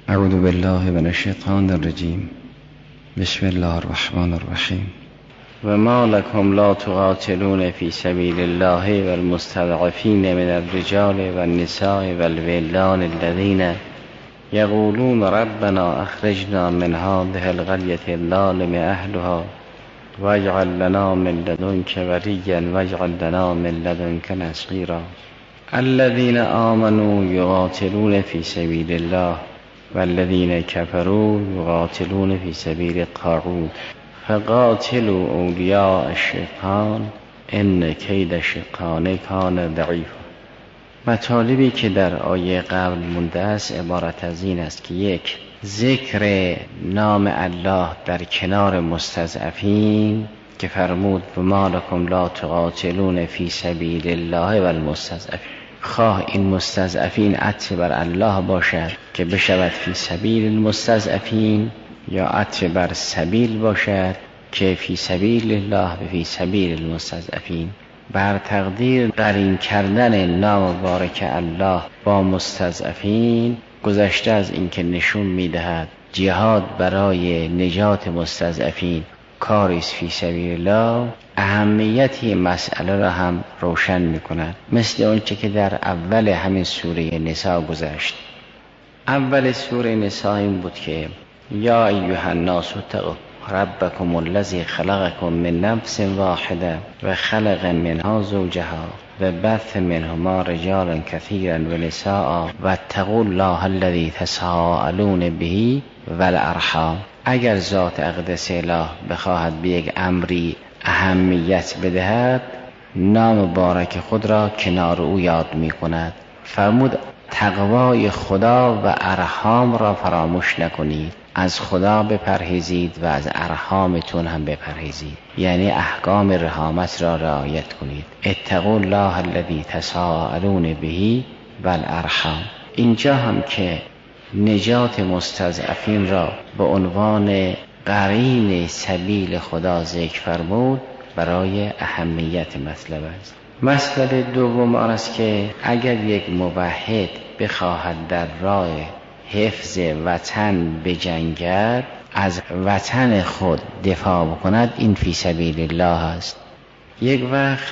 اعوذ بالله من الشیطان الرجیم. بسم الله الرحمن الرحیم. و ما لکم لا تقاتلون فی سبیل الله والمستضعفین من الرجال والنساء والولدان الذین یقولون ربنا اخرجنا من هذه القرية الظالم اهلها واجعل لنا من لدنك وليا واجعل لنا من لدنك نصيرا الذين آمنوا يقاتلون في سبيل الله والذين كفروا يقاتلون في سبيل الطاغوت فقاتلوا أولياء الشیطان ان کید الشیطان کان ضعیفا. مطالبی که در آیه قبل مونده است عبارت از این است که یک، ذکر نام الله در کنار مستضعفین که فرمود و ما لکم لا تقاتلون فی سبیل الله و المستضعفین، خواه این مستضعفین عطف بر الله باشد که بشود فی سبیل المستضعفین، یا عطف بر سبیل باشد که فی سبیل الله و فی سبیل المستضعفین. بر تقدیر قرین کردن نام مبارک الله با مستضعفین گذشته از این که نشون میدهد جهاد برای نجات مستضعفین کاری است فی سبیل الله، اهمیت مسئله را هم روشن میکند، مثل اونچه که در اول همین سوره نساء گذشت. اول سوره نساء این بود که یا ایها الناس اتقوا ربکم الذی خلقکم من نفس واحده و خلق منها زوجها و بث منهما رجالا کثیرا و نساء و اتقوا الله الذی تساءلون به والارحام. اگر ذات اقدس اله بخواهد به یک امری اهمیت بدهد، نام مبارک خود را کنار او یاد می کند. فرمود تقوای خدا و ارحام را فراموش نکنید، از خدا بپرهیزید و از ارحامتون هم بپرهیزید، یعنی احکام رحامت را رعایت کنید. اتقوا الله الذی تساءلون به والارحام. اینجا هم که نجات مستضعفین را به عنوان قرین سبیل خدا ذکر فرمود برای اهمیت مطلب است. مسئله دوم آن است که اگر یک موحد بخواهد در راه حفظ وطن بجنگد، از وطن خود دفاع بکند، این فی سبیل الله است. یک وقت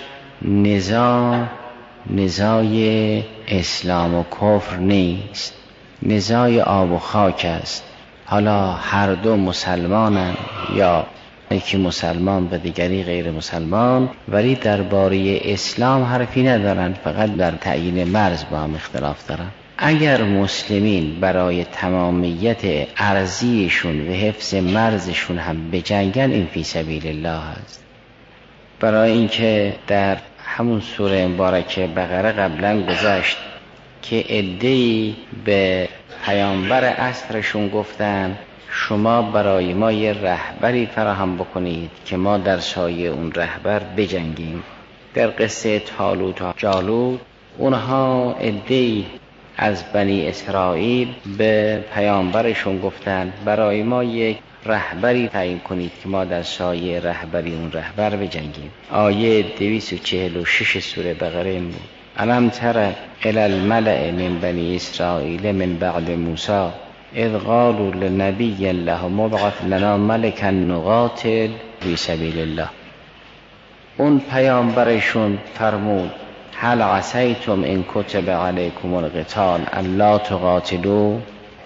نزاع اسلام و کفر نیست، نزاع آب و خاک است. حالا هر دو مسلمانند یا یکی مسلمان و دیگری غیر مسلمان، ولی درباره اسلام حرفی ندارند، فقط در تعیین مرز با هم اختلاف دارند. اگر مسلمین برای تمامیت ارضیشون و حفظ مرزشون هم بجنگن، این فی سبیل الله است. برای اینکه در همون سوره مبارکه بقره قبلا گذشت که عده‌ای به پیامبر عصرشون گفتن شما برای ما یه رهبری فراهم بکنید که ما در سایه اون رهبر بجنگیم. در قصه طالوت و جالوت اونها عده‌ای از بنی اسرائیل به پیامبرشون گفتن برای ما یک رهبری تعیین کنید که ما در سایه رهبری اون رهبر بجنگیم. آیه 246 سوره بقره این بود. الم تر الی الملأ من بنی اسرائیل من بعد موسی اذ قالوا لنبی له مبعث لنا ملکا نقاتل فی سبیل الله. اون پیامبرشون فرمود هل عصیتم ان کتب علیکم القتال الا تقاتلوا.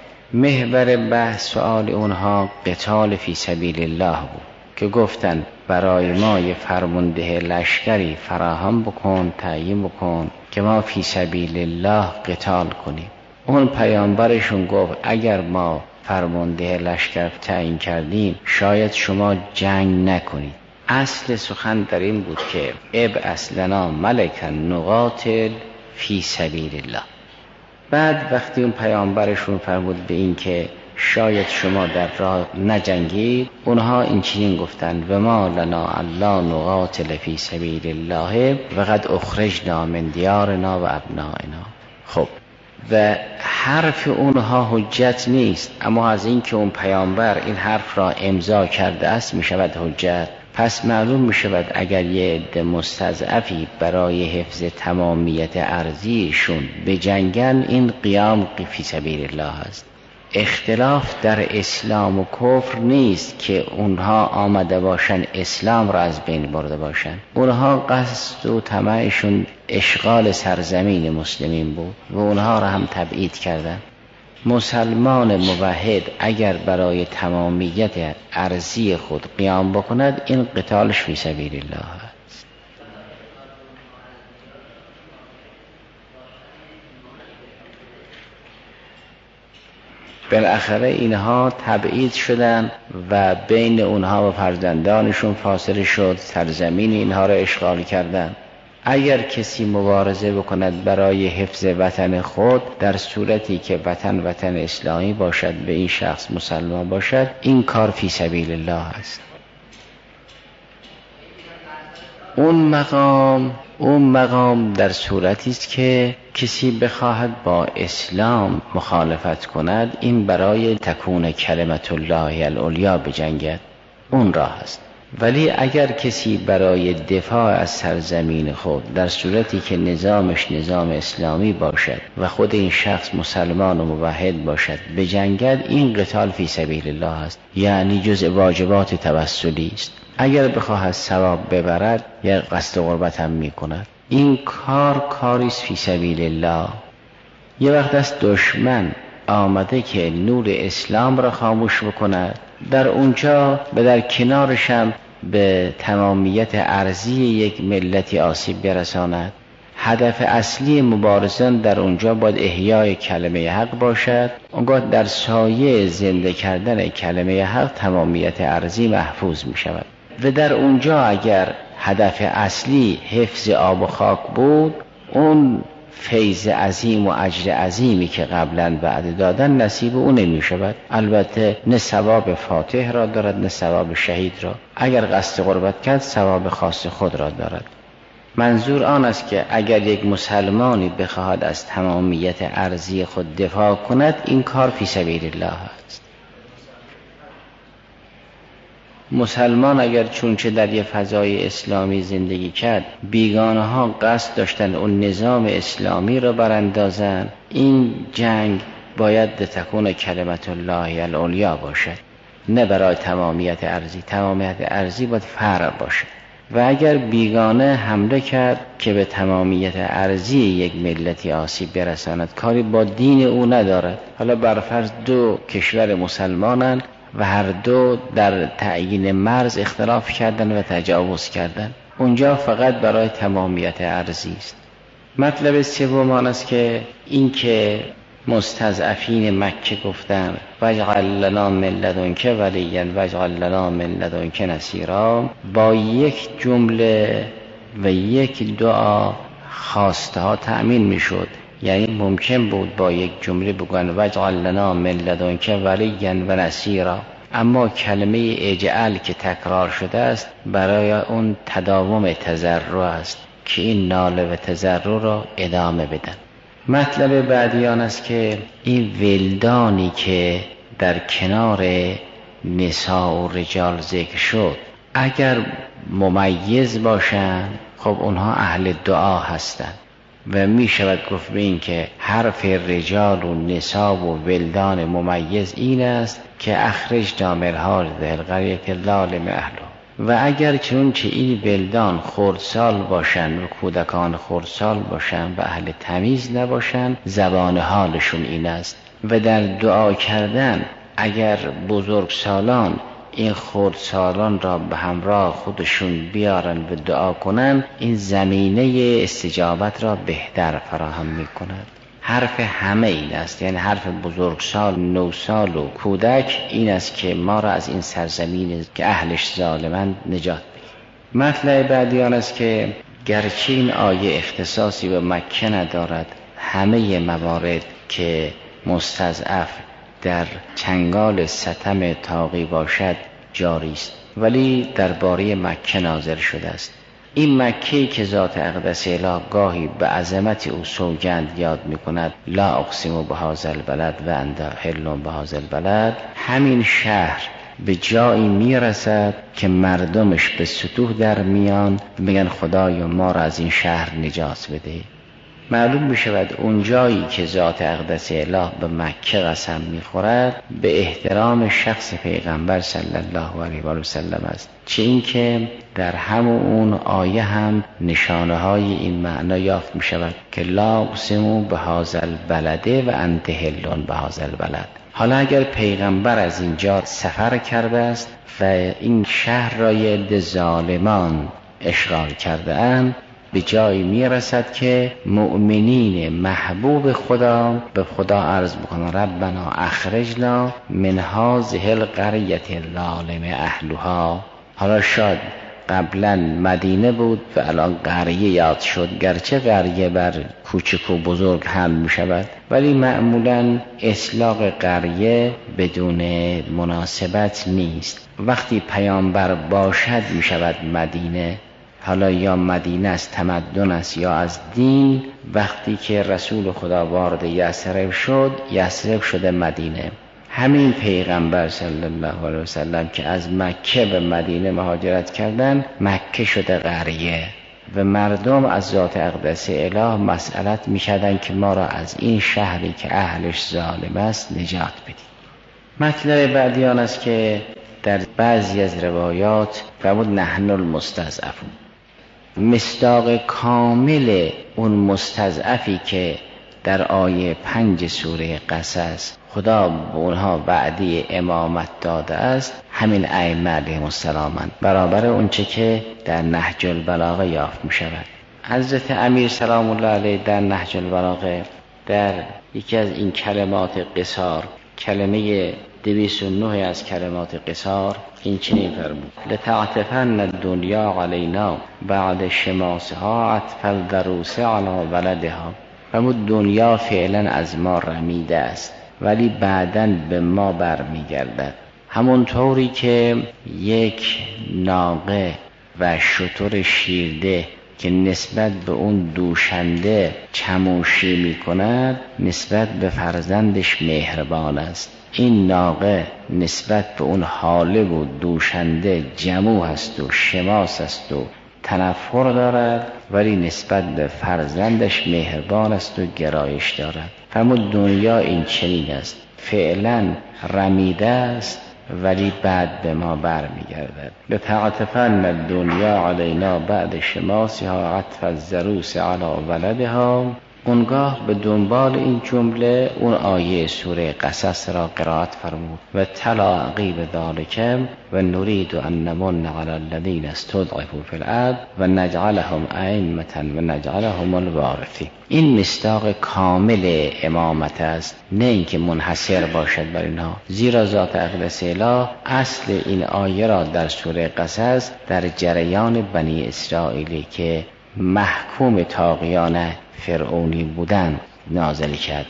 محور بحث سؤال اونها قتال فی سبیل الله بود که گفتن برای ما یه فرمانده لشکری فراهم بکن، تعیین بکن که ما فی سبیل الله قتال کنیم. اون پیامبرشون گفت اگر ما فرمانده لشکر تعیین کردیم شاید شما جنگ نکنید. اصل سخن در این بود که ابعث لنا ملکا نقاتل فی سبیل الله. بعد وقتی اون پیامبرشون فرمود به این که شاید شما در راه نجنگید، اونها این چنین گفتن و ما لنا الا نقاتل فی سبیل الله وقد اخرجنا من دیارنا و ابنائنا. خب و حرف اونها حجت نیست، اما از این که اون پیامبر این حرف را امضا کرده است می شود حجت. پس معلوم می شود اگر یه عده مستضعفی برای حفظ تمامیت ارضیشون به جنگن، این قیام فی سبیل الله است. اختلاف در اسلام و کفر نیست که اونها آمده باشن اسلام را از بین برده باشن. اونها قصد و طمعشون اشغال سرزمین مسلمین بود و اونها را هم تبعید کردن. مسلمان موحد اگر برای تمامیت ارضی خود قیام بکند، این قتالش فی سبیل الله است. بالاخره اینها تبعید شدن و بین اونها و فرزندانشون فاصله شد، سرزمین اینها را اشغال کردن. اگر کسی مبارزه بکند برای حفظ وطن خود، در صورتی که وطن اسلامی باشد، به این شخص مسلمان باشد، این کار فی سبیل الله است. اون مقام در صورتی است که کسی بخواهد با اسلام مخالفت کند، این برای تکون کلمت الله العلیا بجنگد، اون راه است. ولی اگر کسی برای دفاع از سرزمین خود در صورتی که نظامش نظام اسلامی باشد و خود این شخص مسلمان و موحد باشد بجنگد، این قتال فی سبیل الله است، یعنی جزء واجبات توسلی است. اگر بخواهد ثواب ببرد یا قصد قربت هم می کند، این کاری است فی سبیل الله. یه وقت است دشمن آمده که نور اسلام را خاموش بکند، در اونجا در کنارش هم به تمامیت ارضی یک ملتی آسیب برساند. هدف اصلی مبارزان در اونجا باید احیای کلمه حق باشد. اونگاه در سایه زنده کردن کلمه حق تمامیت ارضی محفوظ می شود. و در اونجا اگر هدف اصلی حفظ آب و خاک بود، اون فیض عظیم و اجر عظیمی که قبلا بعد دادن نصیب اون نمی شود. البته نه ثواب فاتح را دارد نه ثواب شهید را. اگر قصد قربت کرد ثواب خاص خود را دارد. منظور آن است که اگر یک مسلمانی بخواهد از تمامیت ارضی خود دفاع کند، این کار فی سبیل الله است. مسلمان اگر چونچه در یک فضای اسلامی زندگی کرد، بیگانه ها قصد داشتن اون نظام اسلامی را براندازن، این جنگ باید تکون کلمت الله العلیا باشد، نه برای تمامیت ارضی. تمامیت ارضی باید فرع باشد. و اگر بیگانه حمله کرد که به تمامیت ارضی یک ملتی آسیب برساند، کاری با دین او ندارد. حالا برفرض دو کشور مسلمانند و هر دو در تعیین مرز اختلاف کردن و تجاوز کردن، اونجا فقط برای تمامیت ارضی است. مطلب سوم آن است که این که مستضعفین مکه گفتن واجعل لنا من لدنک ولیا واجعل لنا من لدنک نصیرا، با یک جمله و یک دعا خواسته ها تأمین می شد. یعنی ممکن بود با یک جمله بگن واجعل لنا من لدنک ولیا و نصیرا، اما کلمه اجعل که تکرار شده است برای اون تداوم تضرع است که این ناله و تضرع را ادامه بدن. مطلب بعدی آن است که این ولدانی که در کنار نساء و رجال ذکر شد، اگر ممیز باشند، خب اونها اهل دعا هستند و می شود گفت به این که حرف رجال و نساء و ولدان ممیز این است که اخرج دامرها ذل قریة الظالم اهله. و اگر چنانچه این ولدان خردسال باشند و کودکان خردسال باشند و اهل تمیز نباشند، زبان حالشون این است. و در دعا کردن اگر بزرگسالان این خردسالان را به همراه خودشون بیارن و دعا کنن، این زمینه استجابت را بهتر فراهم می کند. حرف همه این است، یعنی حرف بزرگسال، نوسال و کودک این است که ما را از این سرزمین که اهلش ظالمند نجات بده. مطلب بعدی آن است که گرچه این آیه اختصاصی به مکه ندارد، همه موارد که مستضعف در چنگال ستم طاغی باشد جاری است، ولی درباره مکه نازل شده است. این مکه‌ای که ذات اقدس اله گاهی به عظمت او سوگند یاد می‌کند، لا اقسم بهذا البلد و انت حل بهذا البلد، همین شهر به جایی میرسد که مردمش به ستوه در میان میگن خدایا ما را از این شهر نجات بده. معلوم می شود اون جایی که ذات اقدس اله به مکه قسم می خورد به احترام شخص پیغمبر صلی الله علیه و سلم است، چه این که در همون اون آیه هم نشانه های این معنا یافت می شود که لا اقسم بهذا البلد و انت حل بهذا البلد. حالا اگر پیغمبر از اینجا سفر کرده است و این شهر را یه ظالمان اشغال کرده اند، به جایی میرسد که مؤمنین محبوب خدا به خدا عرض بکنن ربنا اخرجنا من هذه القرية الظالم اهلها. حالا شاید قبلا مدینه بود و الان قریه یاد شد، گرچه قریه بر کوچک و بزرگ هم می شود، ولی معمولا اطلاق قریه بدون مناسبت نیست. وقتی پیامبر باشد می شود مدینه، حالا یا مدینه از تمدن است یا از دین. وقتی که رسول خدا وارد یثرب شد، یثرب شده مدینه. همین پیغمبر صلی الله علیه وسلم که از مکه به مدینه مهاجرت کردن، مکه شده قریه و مردم از ذات اقدس اله مسئلت می‌کردن که ما را از این شهری که اهلش ظالم است نجات بدید. مطلب بعدی آن است که در بعضی از روایات فرمود نحن المستضعفون. مصداق کامل اون مستضعفی که در آیه 5 سوره قصص خدا به اونها وعده امامت داده است، همین ائمه علیهم السلام برابر اونچه که در نهج البلاغه یافت می شود. حضرت امیر سلام الله علیه در نهج البلاغه در یکی از این کلمات قصار، کلمه 209 از کلمات قصار، این چنین فرمود: لتعطفن الدنیا علینا بعد شماسها عطف الضروس علی ولدها. فرمود دنیا فعلا از ما رمیده است ولی بعداً به ما برمیگردد. همونطوری که یک ناقه و شتر شیرده که نسبت به اون دوشنده چموشی می کند، نسبت به فرزندش مهربان است. این ناقه نسبت به اون حاله و دوشنده جموع است و شماس است و تنفر دارد، ولی نسبت به فرزندش مهربان است و گرایش دارد. فرمود دنیا این چنین است، فعلا رمیده است ولی بعد به ما برمیگردد. لتعطفن الدنیا علینا بعد شماسها عطف الضروس علی ولدها. اونگاه به دنبال این جمله اون آیه سوره قصص را قرائت فرمود: و تلا عقیب ذالک و نرید ان نمن علی الذین استضعفوا فی الارض و نجعلهم ائمة و نجعلهم الوارثین. این مصداق کامل امامت است، نه اینکه منحصر باشد بر اینها، زیرا ذات اقدس اله اصل این آیه را در سوره قصص در جریان بنی اسرائیلی که محکوم طاغیان فرعونی بودن نازل کرد.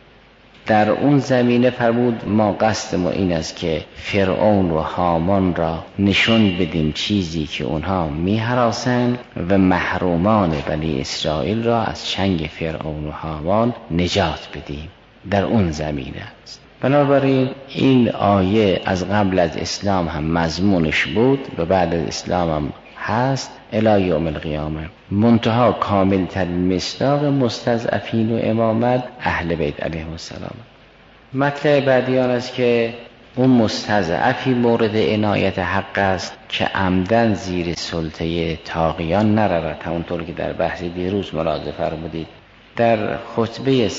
در اون زمینه فرمود ما قصد ما این است که فرعون و هامان را نشون بدیم چیزی که اونها می‌هراسند و محرومان بنی اسرائیل را از چنگ فرعون و هامان نجات بدیم. در اون زمینه است. بنابراین این آیه از قبل از اسلام هم مضمونش بود و بعد از اسلام هم هست الی یوم القیامه. منتها کامل ترین مصداق مستضعفین و امامت اهل بیت علیهم السلام. مطلب بعدی آن است که اون مستضعفی مورد عنایت حق است که عمدن زیر سلطه طاغیان نرود، همونطور که در بحث دیروز ملاحظه فرمودید. در خطبه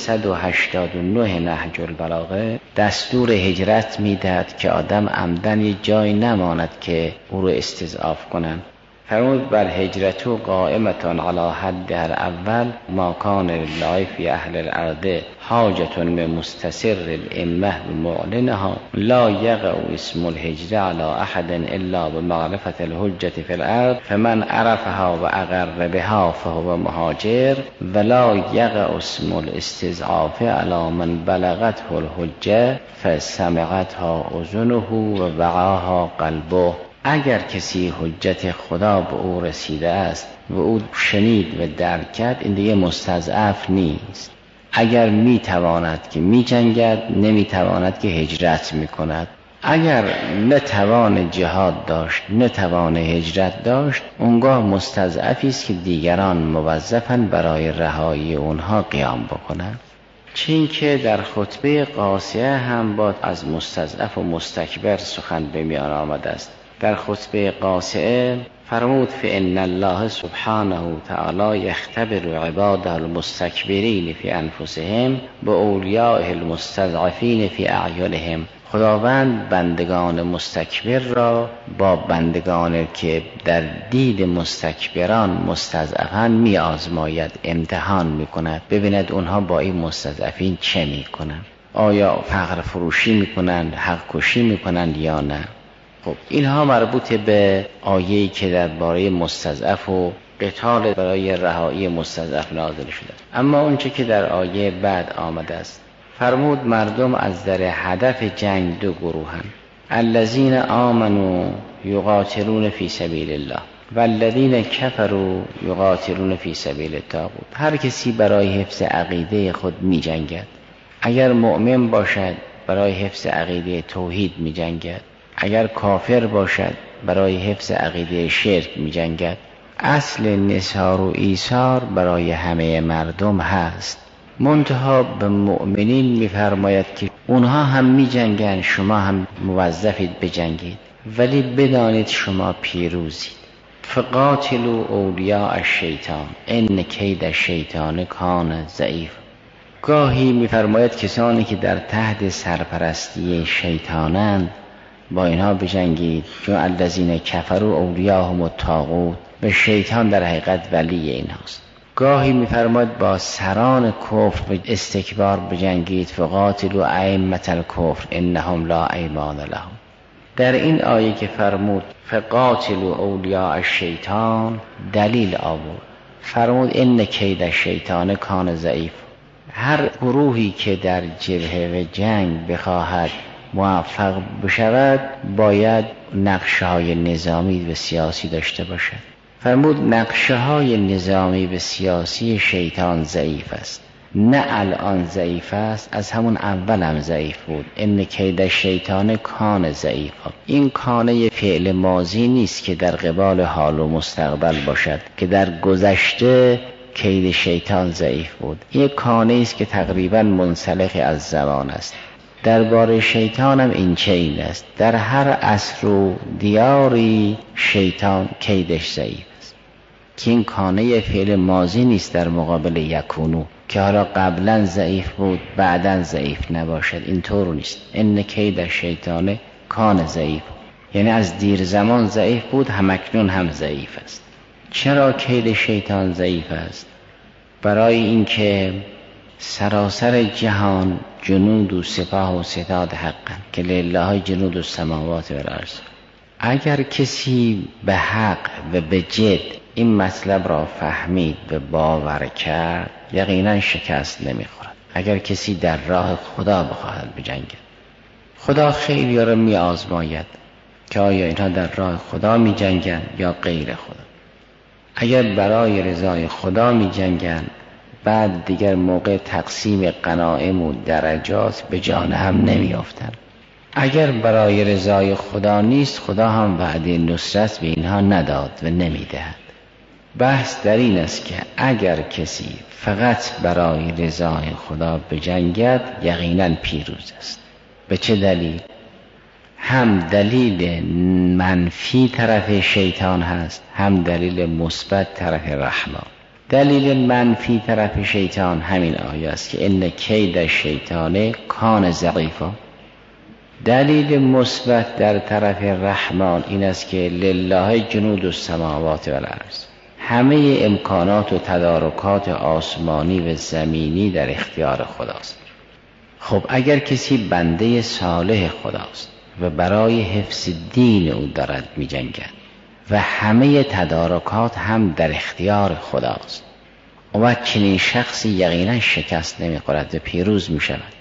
189 نهج البلاغه دستور هجرت میدهد که آدم عمدن یک جای نماند که او رو استضعاف کنند. فرمود بل هجرتو قائمتان علی حدها الاول ما کان لله فی اهل الارض حاجة بمستسر الامه بمعلنها لا یقع اسم الهجره علی احد الا بمعرفة الحجة فی الارض فمن عرفها و اقر بها فهو مهاجر ولا یقع اسم الاستضعاف علی من بلغته الحجه فسمعتها اذنه و وعاها قلبه. اگر کسی حجت خدا به او رسیده است و او شنید و درک کرد، این دیگه مستضعف نیست. اگر میتواند که میجنگد، نمیتواند که هجرت میکند. اگر نتوان جهاد داشت، نتوان هجرت داشت، اونگاه مستضعفی است که دیگران موظفن برای رهایی اونها قیام بکنند. چین که در خطبه قاصعه هم با از مستضعف و مستکبر سخن به میان آمده است. در خطبه قاصعه فرمود فإن الله سبحانه تعالی یختبر عباده المستکبرین فی انفسهم باولیائه المستضعفین فی اعینهم. خداوند بندگان مستکبر را با بندگان که در دید مستکبران مستضعفان می آزماید، امتحان می کند، ببیند اونها با این مستضعفین چه می کنند، آیا فقر فروشی می کنند، حق کشی می کنند یا نه. خب اینها مربوط به آیه‌ای که درباره مستضعف و قتال برای رهایی مستضعف نازل شده. اما اونچه که در آیه بعد آمده است، فرمود مردم از در هدف جنگ دو گروهن، الذین آمنوا یقاتلون فی سبیل الله والذین کفروا یقاتلون فی سبیل الطاغوت. هر کسی برای حفظ عقیده خود می جنگد. اگر مؤمن باشد برای حفظ عقیده توحید می جنگد، اگر کافر باشد برای حفظ عقیده شرک می جنگد. اصل نصار و ایثار برای همه مردم هست، منتها به مؤمنین می‌فرماید که اونها هم می‌جنگن، شما هم موظفید بجنگید، ولی بدانید شما پیروزید. فقاتلوا اولیاء الشیطان ان کید الشیطان کان ضعیف. گاهی می‌فرماید کسانی که در تحت سرپرستی شیطانند با اینها بجنگید، چون الذین کفروا اولیاءهم الطاغوت، به شیطان در حقیقت ولی اینهاست. گاهی می‌فرماید با سران کفر به استکبار بجنگید، فقاتلوا ائمة الکفر انهم لا ایمان لهم. در این آیه که فرمود فقاتلوا اولیاء الشیطان دلیل آورد، فرمود ان کید الشیطان کان ضعیف. هر گروهی که در جبهه و جنگ بخواهد موفق بشود باید نقشه‌های نظامی و سیاسی داشته باشد. فرمود نقشه‌های نظامی و سیاسی شیطان ضعیف است، نه الان ضعیف است، از همون اول هم ضعیف بود. ان کید الشیطان کان ضعیف. این کانه فعل ماضی نیست که در قبال حال و مستقبل باشد که در گذشته کید شیطان ضعیف بود. این کانه است که تقریبا منسلخ از زمان است. درباره شیطان هم این چنین است، در هر عصر و دیاری شیطان کیدش ضعیف است، که این کانه فعل ماضی نیست در مقابل یکونو که حالا قبلا ضعیف بود بعدا ضعیف نباشد. این طور نیست. ان کید شیطان کان ضعیف، یعنی از دیر زمان ضعیف بود، همکنون هم ضعیف است. چرا کید شیطان ضعیف است؟ برای اینکه سراسر جهان جنود و سپاه و ستاد حقا که لله جنود السماوات والارض. اگر کسی به حق و به جد این مطلب را فهمید و باور کرد، یقینا شکست نمیخورد. اگر کسی در راه خدا بخواهد بجنگد، خدا خیلی را می آزماید که آیا اینها در راه خدا می جنگن یا غیر خدا. اگر برای رضای خدا می جنگن، بعد دیگر موقع تقسیم غنایم و درجات به جان هم نمی افتند. اگر برای رضای خدا نیست، خدا هم وعده نصرت به اینها نداد و نمی دهد. بحث در این است که اگر کسی فقط برای رضای خدا بجنگد، یقینا پیروز است. به چه دلیل؟ هم دلیل منفی طرف شیطان هست، هم دلیل مثبت طرف رحمان. دلیل منفی طرف شیطان همین آیه است که ان کید الشیطان کان ضعیفا. دلیل مثبت در طرف رحمان این است که لله جنود السماوات والارض، همه امکانات و تدارکات آسمانی و زمینی در اختیار خداست. خب اگر کسی بنده صالح خداست و برای حفظ دین او دارد می جنگد و همه تدارکات هم در اختیار خداست، و چنین شخصی یقینا شکست نمی خورد و پیروز می شود.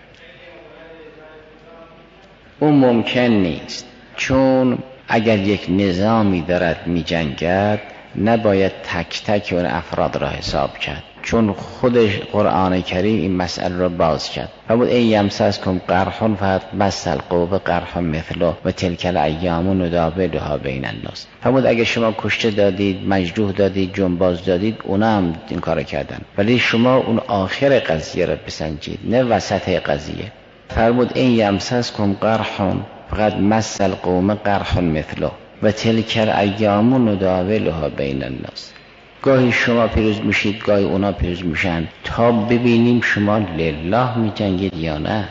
اون ممکن نیست، چون اگر یک نظامی دارد می جنگد نباید تک تک اون افراد را حساب کرد. چون خود قرآن کریم این مسئله رو باز کرد. فرمود این یمسسکم قرح فقد مس القوم قرح مثله و تلک الایام نداولها بین الناس. فرمود اگه شما کشته دادید، مجروح دادید، جنباز دادید، اونا هم این کارو کردن، ولی شما اون آخر قضیه رو بسنجید، نه وسط قضیه. فرمود این یمسسکم قرح فقد مس القوم قرح مثله و تلک الایام نداولها بین الناس. گاهی شما پیروز میشید، گاهی اونا پیروز میشن، تا ببینیم شما لله میجنگید یا نه.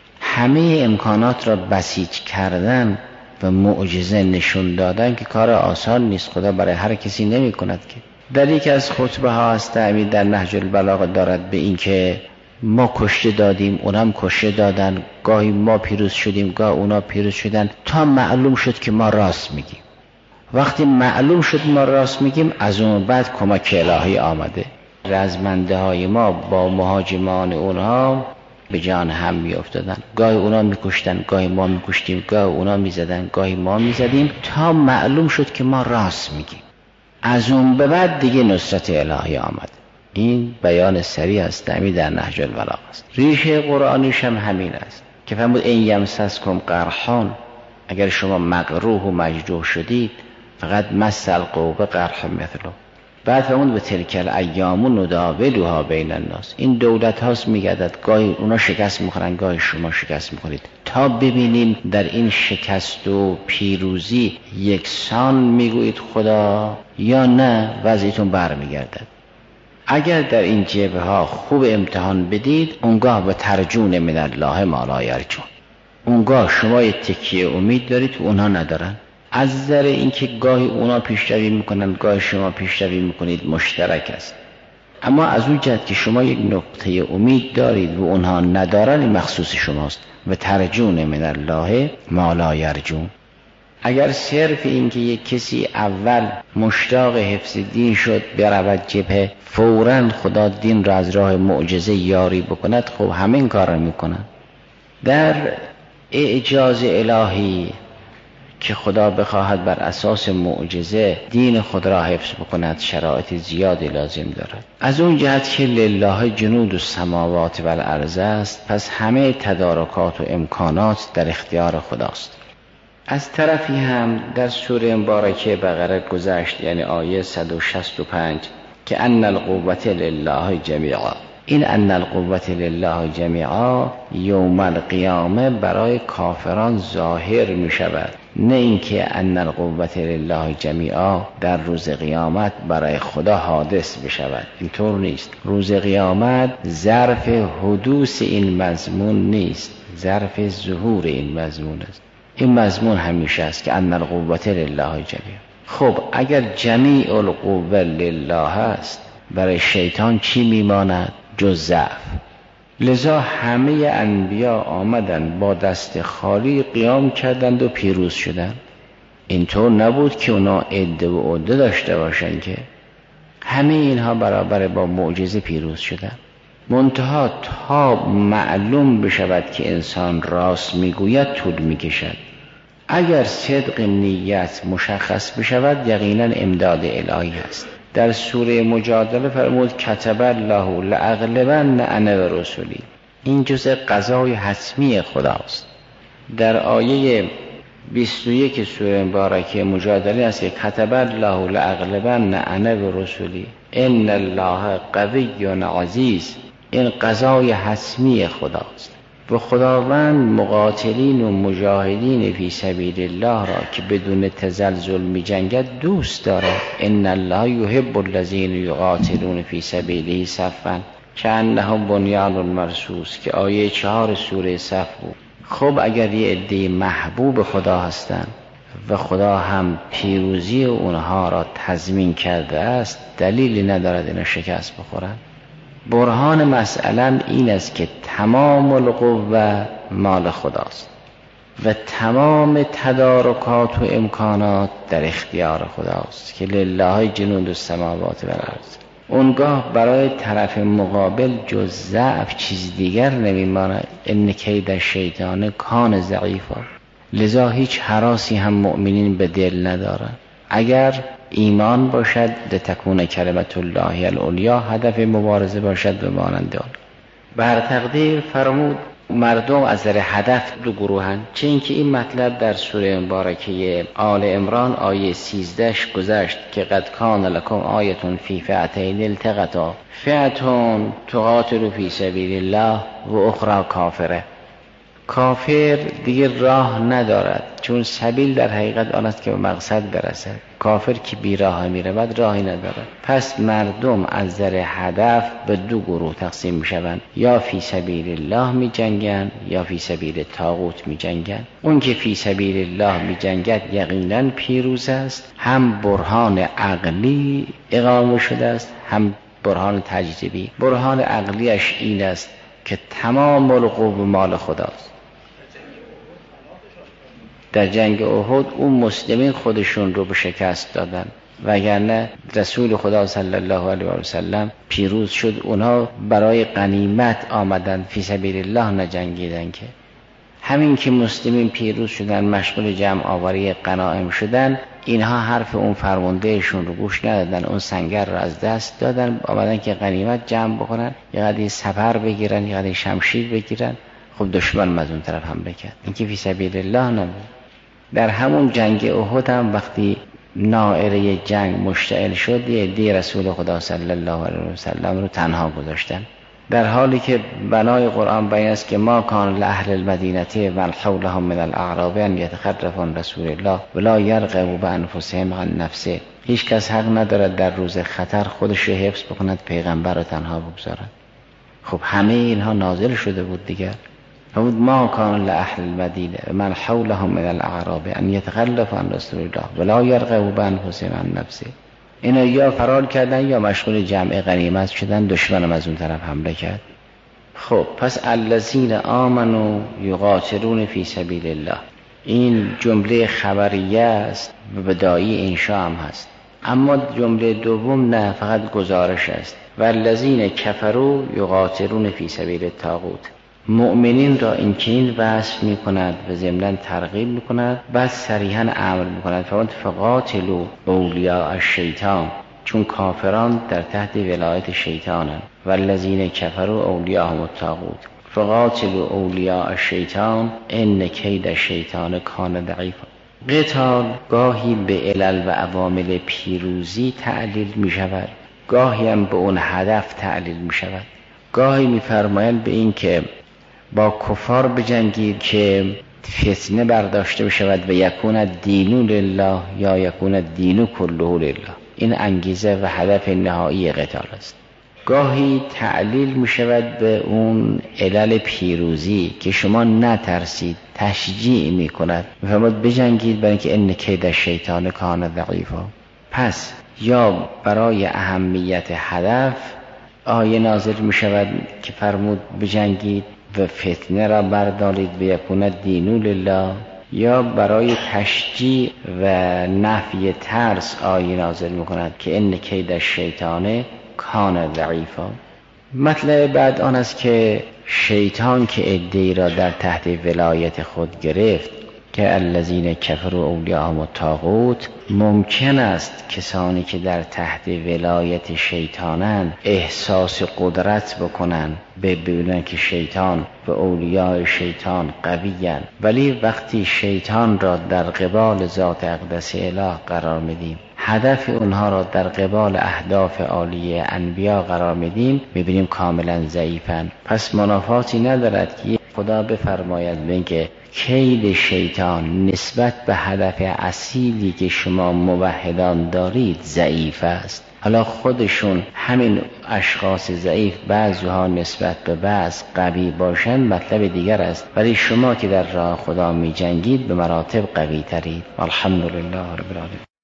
همه امکانات را بسیج کردن و معجزه نشون دادن که کار آسان نیست، خدا برای هر کسی نمی کند که. در یک از خطبه ها است تعمید در نهج البلاغه دارد به این که ما کشته دادیم، اونم کشته دادن، گاهی ما پیروز شدیم، گاه اونا پیروز شدن، تا معلوم شد که ما راست میگیم. وقتی معلوم شد ما راست میگیم، از اون بعد کمک الهی آمده. رزمنده های ما با مهاجمان اونها به جان هم میافتادن، گاهی اونا میکشتن، گاهی ما میکشتیم، گاهی اونا میزدن، گاهی ما میزدیم، تا معلوم شد که ما راست میگیم. از اون به بعد دیگه نصرت الهی آمد. این بیان سریع است تعمید در نهج البلاغه است. ریشه قرآنیش هم همین است که فرمود این یمسسکم قرحان، اگر شما مقروح و مجروح شدید، فقط مس القوم قرح مثله. بعد فرمود به تلک الایام نداولها بین الناس. این دولت هاست میگردد، گاهی اونا شکست میخورن، گاهی شما شکست میخورید، تا ببینیم در این شکست و پیروزی یکسان میگویید خدا یا نه وضعیتون برمیگردد. اگر در این جبهه ها خوب امتحان بدید، اونگاه به ترجون من الله ما لا یرجون، اونگاه شما یه تکیه امید دارید و اونها ندارن. از نظر اینکه گاهی اونا پیشروی میکنن، گاهی شما پیشروی میکنید، مشترک است. اما از اون جهت که شما یک نقطه امید دارید و اونها ندارن، این مخصوص شماست. و ترجون من الله ما لا یرجون. اگر صرف این که یک کسی اول مشتاق حفظ دین شد برود جبهه، فوراً خدا دین را از راه معجزه یاری بکند، خب همین کار را میکنن. در اعجاز الهی که خدا بخواهد بر اساس معجزه دین خود را حفظ بکند، شرایط زیادی لازم دارد. از اون جهت که لله جنود السماوات و الارض است، پس همه تدارکات و امکانات در اختیار خداست. از طرفی هم در سوره مبارکه بقره گذشت، یعنی آیه 165 که ان القوة لله جمیعا. این ان القوة لله جمیعا یوم القیامه برای کافران ظاهر می شود، نه اینکه ان القوة لله جمیعا در روز قیامت برای خدا حادث بشود. اینطور نیست. روز قیامت ظرف حدوث این مضمون نیست، ظرف ظهور این مضمون است. این مضمون همیشه است که ان القوة لله جمیعا. خب اگر جمیع القوة لله است، برای شیطان چی میماند جز ضعف؟ لذا همه انبیا آمدن با دست خالی قیام کردند و پیروز شدند. اینطور نبود که اونا عده و عده داشته باشند، که همه اینها برابر با معجزه پیروز شدند. منتها تا معلوم بشود که انسان راست میگوید طول میکشد. اگر صدق نیت مشخص بشود، یقینا امداد الهی است. در سوره مجادله فرمود کتب الله لاغلبن انا و رسولی. این جزء قضای حتمی خداست. در آیه 21 سوره مبارکه مجادله است که کتب الله لاغلبن انا و رسولی ان الله قوی عزیز. این قضای حتمی خداست و خداوند مقاتلین و مجاهدین فی سبیل الله را که بدون تزلزل می جنگد دوست دارد. ان الله یحب الذین یقاتلون فی سبیله صفا کأنهم بنیان مرصوص که آیه 4 سوره صف بود. خب اگر یه عده محبوب خدا هستند و خدا هم پیروزی اونها را تضمین کرده است، دلیلی ندارد اینا شکست بخورند. برهان مسئله این است که تمام القوه مال خداست و تمام تدارکات و امکانات در اختیار خداست که لله جنود السماوات و الارض. اونگاه برای طرف مقابل جز ضعف چیز دیگر نمیماند. ان کید الشیطان کان ضعیفا. لذا هیچ هراسی هم مؤمنین به دل ندارن. اگر ایمان باشد، لتکون کلمت الله العلیا هدف مبارزه باشد و مانند آن. بر تقدیر فرمود مردم از نظر هدف دو گروهن. چه اینکه این مطلب در سوره مبارکه آل عمران آیه 13 گذشت که قد کان لکم آیه فی فئتین التقطا فئة تقاتل فی سبیل الله و اخری کافره. کافر دیگه راه ندارد، چون سبیل در حقیقت آن است که به مقصد برسد. کافر که بی راه می رود راهی ندارد. پس مردم از نظر هدف به دو گروه تقسیم می شوند، یا فی سبیل الله می جنگند یا فی سبیل طاغوت می جنگند. اون که فی سبیل الله می جنگد یقینا پیروز است، هم برهان عقلی اقامه شده است هم برهان تجربی. برهان عقلیش این است که تمام القوه مال خداست. در جنگ احد اون مسلمین خودشون رو به شکست دادن، وگرنه رسول خدا صلی الله علیه و سلم پیروز شد. اونها برای غنیمت آمدن، فی سبیل الله نجنگیدن. که همین که مسلمین پیروز شدن، مشغول جمع آوری غنایم شدن، اینها حرف اون فرماندهشون رو گوش ندادن، اون سنگر رو از دست دادن، آمدن که غنیمت جمع بکنن، یه قدری سپر بگیرن، یه قدری شمشیر بگیرن. خب دشمن از اون طرف حمله کرد. این که فی سبیل الله نبود. در همون جنگ احد هم وقتی نائره جنگ مشتعل شد، دی رسول خدا صلی الله علیه و سلم رو تنها گذاشتن، در حالی که بنای قرآن بیان است که ما کان لاهل المدینه و حولهم من الاعراب ان یتخلفوا عن رسول الله ولا یرغبوا بانفسهم عن نفسه. هیچ کس حق ندارد در روز خطر خودش رو حفظ بکند، پیغمبر رو تنها بگذارد. خب همه اینها نازل شده بود دیگر. فرمود ما کان لاهل المدینه من حولهم من الاعراب ان یتخلفوا عن رسول الله ولا یرغبوا بانفسهم عن نفسه. اینا یا فرار کردن یا مشغول جمع غنیمت شدن، دشمنم از اون طرف حمله کرد. خب پس الذین آمنوا یقاتلون فی سبیل الله، این جمله خبریه است و بدایی انشاء هم هست، اما جمله دوم نه، فقط گزارش است. والذین کفروا یقاتلون فی سبیل الطاغوت. مؤمنین را این چنین وصف می کند و ضمناً ترغیب می کند، بعد صریحاً امر می کند. فرمود فقاتلوا اولیاء الشیطان، چون کافران در تحت ولایت شیطانند. والذین کفروا اولیاءهم الطاغوت فقاتلوا اولیاء الشیطان ان کید الشیطان کان ضعیفا. قتال گاهی به علل و عوامل پیروزی تعلیل می شود، گاهی هم به اون هدف تعلیل می شود. گاهی می فرمایند به این که با کفار بجنگید که فتنه برداشته بشود و یکون الدین لله یا یکون الدین کله لله. این انگیزه و هدف نهایی قتال است. گاهی تعلیل می شود به اون علل پیروزی که شما نترسید، تشجیع می کند، می‌فرماید بجنگید برای اینکه ان کید الشیطان کان ضعیفا. پس یا برای اهمیت هدف آیه نازل می شود که فرمود بجنگید و فتنه را بردارید و یکون الدین لله، یا برای تشجیع و نفی ترس آیه نازل می کند که ان کید الشیطان کان ضعیفا. مطلب بعد آن است که شیطان که عده‌ای را در تحت ولایت خود گرفت که الذین کفروا اولیاءهم الطاغوت، ممکن است کسانی که در تحت ولایت شیطانند احساس قدرت بکنند، ببینن که شیطان و اولیاء شیطان قوی‌اند، ولی وقتی شیطان را در قبال ذات اقدس اله قرار میدیم، هدف اونها را در قبال اهداف عالیه انبیا قرار میدیم، میبینیم کاملا ضعیفند. پس منافاتی ندارد که خدا بفرماید به اینکه کید شیطان نسبت به هدف اصیلی که شما موحدان دارید ضعیف است. حالا خودشون همین اشخاص ضعیف بعضیها نسبت به بعض قوی باشند مطلب دیگر است، ولی شما که در راه خدا می جنگید به مراتب قوی ترید. الحمدلله رب العالمین.